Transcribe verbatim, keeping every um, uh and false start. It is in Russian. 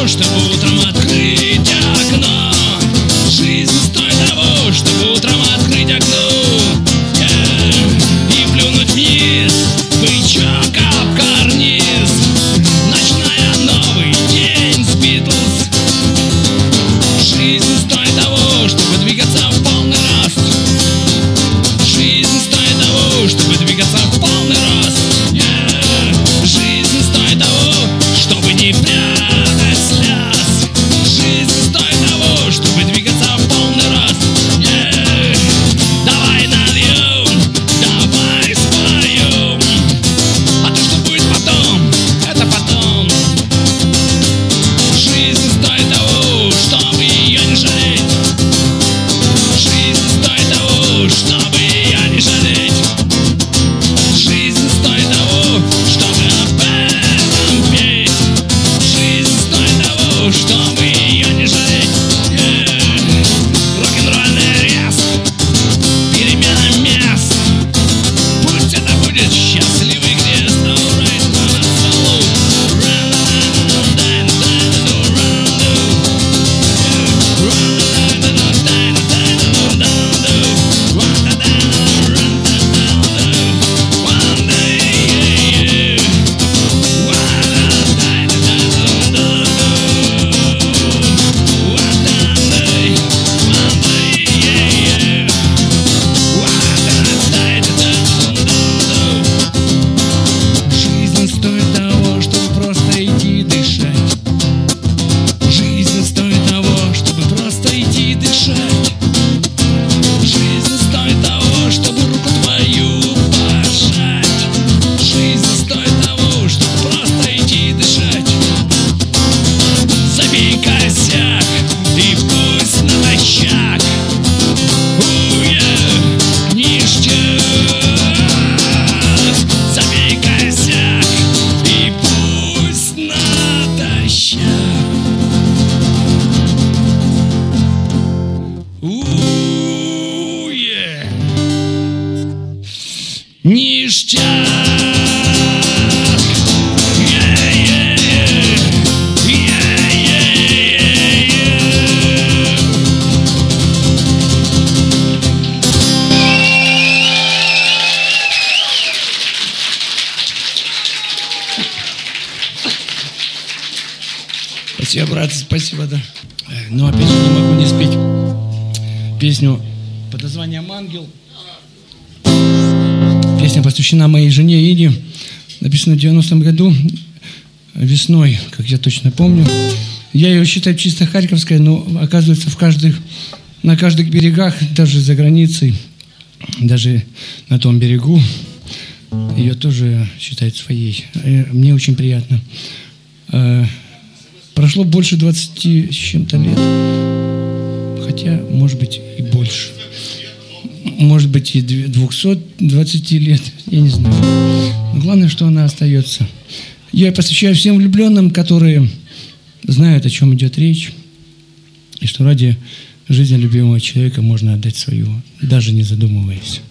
чтобы утром открыть окно. Жизнь стоит того, чтобы утром открыть окно. Yeah. И плюнуть вниз, бычок об карниз. Ночная новый день с Битлз. Жизнь стоит того, чтобы двигаться в полный рост. Жизнь стоит того, чтобы двигаться в полный рост. Yeah. Жизнь стоит того, чтобы не прятать слез. Жизнь стоит того, чтобы двигаться в полный рост. Yeah. Давай нальем, давай споем. А то, что будет потом, это потом. Жизнь стоит того, чтобы ее не жалеть. Жизнь стоит того, чтобы ее не жалеть. Жизнь стоит того, чтобы об этом петь. Жизнь стоит того, чтобы ее не жалеть. Yeah. Рок-н-ролльный резк, перемена мест. Пусть это будет счастливый крест. Alright, на столу. Жизнь стоит того, чтобы просто идти дышать. Жизнь стоит того, чтобы просто идти дышать. Жизнь стоит того, чтобы руку твою пожать. Жизнь стоит того, чтобы просто идти дышать. Забей косяк и пусть натощак. У-е, ништяк. Забей косяк и пусть натощак. У-е, ништяк. Е-е-е, е-е-е-е. Спасибо, брат, спасибо, да. Но опять же не могу не спеть песню под названием «Ангел». Песня посвящена моей жене Ине. Написана в девяностом году, весной, как я точно помню. Я ее считаю чисто харьковской, но оказывается в каждых, на каждых берегах, даже за границей, даже на том берегу, ее тоже считают своей. Мне очень приятно. Прошло больше двадцати с чем-то лет, хотя, может быть, и больше. Может быть, и двухсот двадцати лет, я не знаю. Но главное, что она остается. Я посвящаю всем влюбленным, которые знают, о чем идет речь, и что ради жизни любимого человека можно отдать свою, даже не задумываясь.